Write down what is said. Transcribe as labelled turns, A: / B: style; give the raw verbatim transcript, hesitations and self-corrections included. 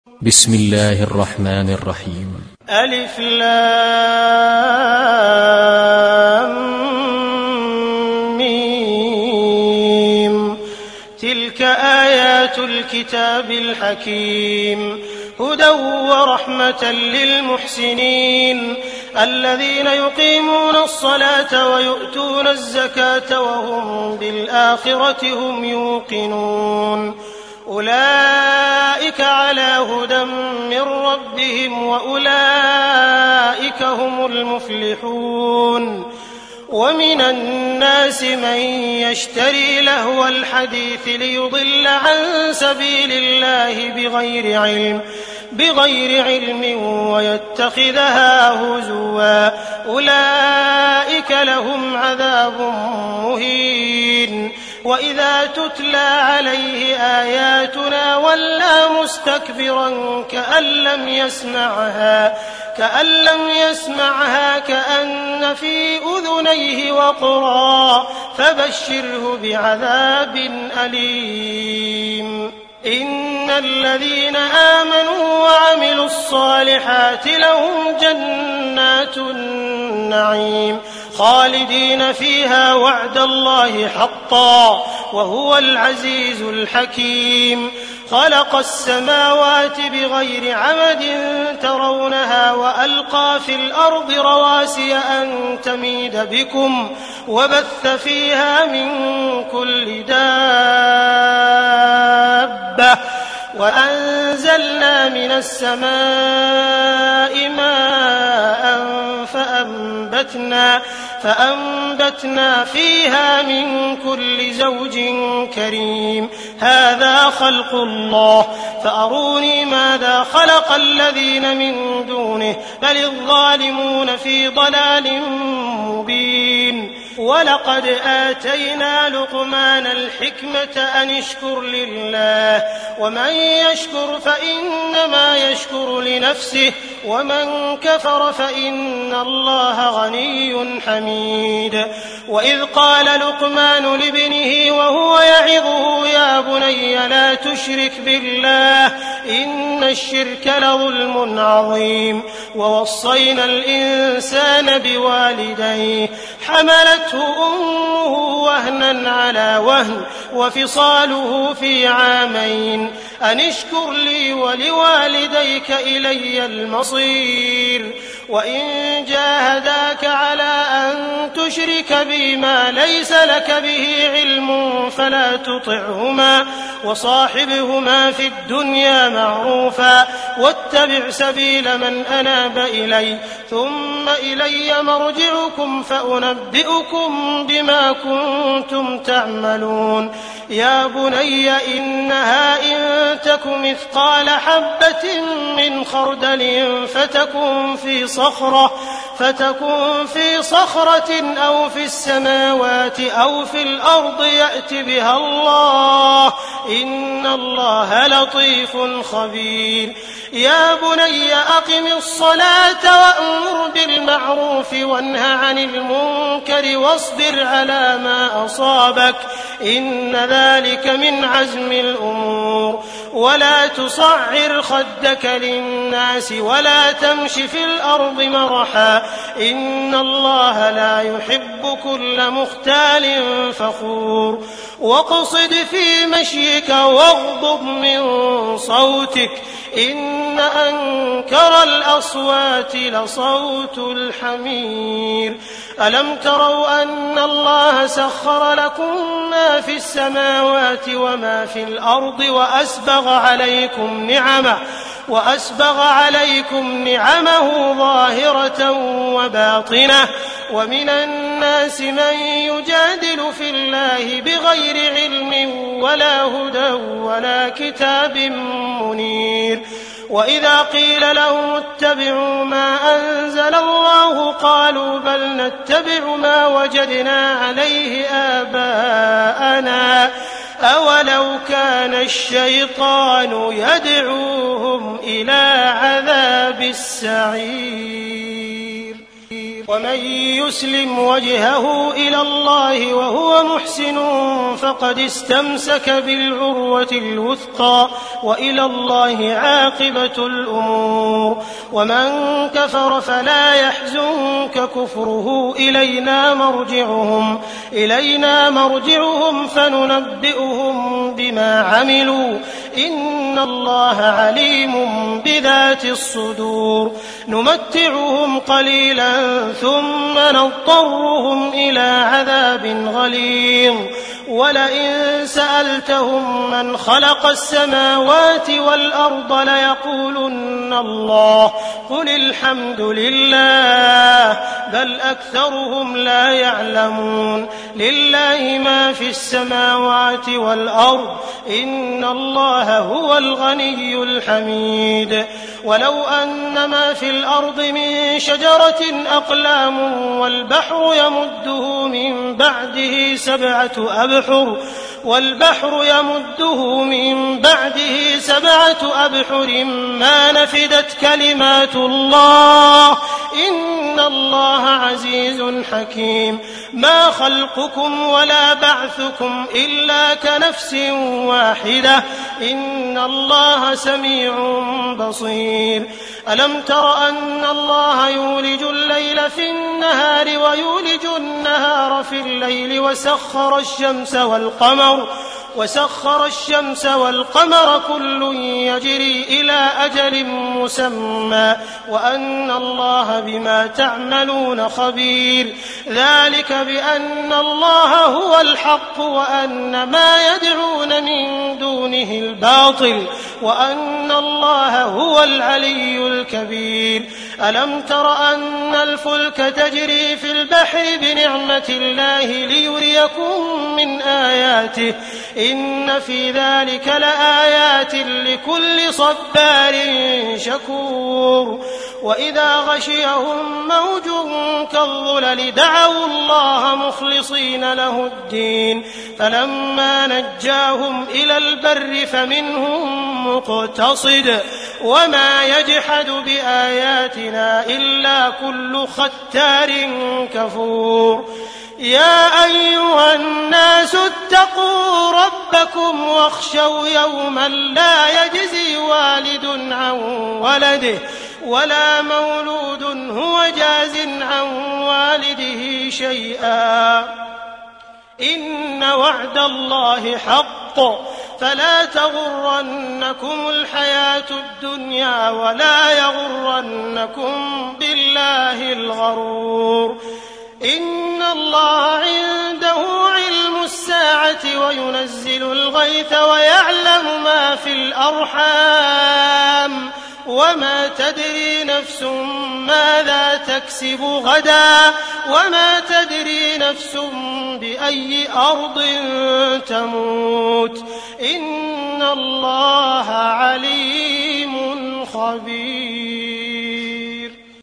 A: بسم الله الرحمن الرحيم.
B: ألف لام ميم. تلك آيات الكتاب الحكيم، هدى ورحمة للمحسنين الذين يقيمون الصلاة ويؤتون الزكاة وهم بالآخرة هم يوقنون. أولئك على هدى من ربهم وأولئك هم المفلحون. ومن الناس من يشتري لهو الحديث ليضل عن سبيل الله بغير علم بغير علم ويتخذها هزوا، أولئك لهم عذاب مهين. وإذا تتلى عليه آياتنا ولى مستكبرا كأن لم يسمعها كأن لم يسمعها كأن في أذنيه وقرا، فبشره بعذاب أليم. إن الذين آمنوا وعملوا الصالحات لهم جنات النعيم خالدين فيها وعد الله حقا وهو العزيز الحكيم. خلق السماوات بغير عمد ترونها وألقى في الأرض رواسي أن تميد بكم وبث فيها من كل دابة وأنزلنا من السماء ماء فأنبتنا, فأنبتنا فيها من كل زوج كريم. هذا خلق الله فأروني ماذا خلق الذين من دونه بل الظالمون في ضلال مبين. ولقد آتينا لقمان الحكمة أن اشكر لله ومن يشكر فإنما يشكر لنفسه ومن كفر فإن الله غني حميد. وإذ قال لقمان لابنه وهو يعظه يا بني لا تشرك بالله إن الشرك لظلم عظيم. ووصينا الإنسان بوالديه حملته أمه وهنا على وهن وفصاله في عامين أن اشكر لي ولوالديك إلي المصير. وإن جاهداك على أن تشرك بي ما ليس لك به علم فلا تطعهما وصاحبهما في الدنيا معروفا واتبع سبيل من أناب إلي ثم إلي مرجعكم فأنبئكم بما كنتم تعملون. يا بني إنها إن تك مثقال حبة من خردل فتكن في صخرة فتكن في صخرة أو في السماوات أو في الأرض يأت بها الله إن الله لطيف خبير. يا بني أقم الصلاة وأمر بالمعروف وانه عن المنكر واصبر على ما أصابك إن ذلك من عزم الأمور. ولا تصعر خدك للناس ولا تمش في الأرض مرحا إن الله لا يحب كل مختال فخور. واقصد في مشيك واغضض من صوتك إن أنكر الأصوات لصوت الحمير. ألم تروا أن الله سخر لكم ما في السماوات وما في الأرض وأسبغ عليكم نعمه وأسبغ عليكم نعمه ظاهرة وباطنة. ومن الناس من يجادل في الله بغير علم ولا هدى ولا كتاب منير. وإذا قيل لهم اتبعوا ما أنزل الله قالوا بل نتبع ما وجدنا عليه آباءنا أولو كان الشيطان يدعوهم إلى عذاب السعير. ومن يسلم وجهه إلى الله وهو محسن فقد استمسك بالعروة الوثقى وإلى الله عاقبة الأمور. ومن كفر فلا يحزنك كفره إلينا مرجعهم إلينا مرجعهم فننبئهم بما عملوا إن الله عليم بذات الصدور. نمتعهم قليلا ثم نضطرهم إلى عذاب غليظ ولئن سألتهم من خلق السماوات والأرض ليقولن الله قل الحمد لله بل أكثرهم لا يعلمون. لله ما في السماوات والأرض إن الله هو الغني الحميد. ولو أن ما في الأرض من شجرة أقلام والبحر يمده من بعده سبعة أبحر والبحر يمده من بعده سبعة أبحر ما نفدت كلمات الله إن الله عزيز حكيم. ما خلقكم ولا بعثكم إلا كنفس واحدة إن الله سميع بصير. ألم تر أن الله يولج الليل في النهار ويولج النهار في الليل وسخر الشمس والقمر وسخر الشمس والقمر كل يجري إلى أجل مسمى وأن الله بما تعملون خبير. ذلك بأن الله هو الحق وأن ما يدعون من دونه الباطل وأن الله هو العلي الكبير. ألم تر أن الفلك تجري في البحر بنعمة الله ليريكم من آياته إن في ذلك لآيات لكل صبار شكور. وإذا غشيهم موج كالظلل دعوا الله مخلصين له الدين فلما نجاهم إلى البر فمنهم مقتصد وما يجحد بآياتنا إلا كل ختار كفور. يا أيها الناس اتقوا ربكم واخشوا يوما لا يجزي والد عن ولده ولا مولود هو جاز عن والده شيئا إن وعد الله حق فلا تغرنكم الحياة الدنيا ولا يغرنكم بالله الغرور. إن الله عنده علم الساعة وينزل الغيث ويعلم ما في الأرحام وما تدري نفس ماذا تكسب غدا وما تدري نفس بأي أرض تموت إن الله عليم خبير.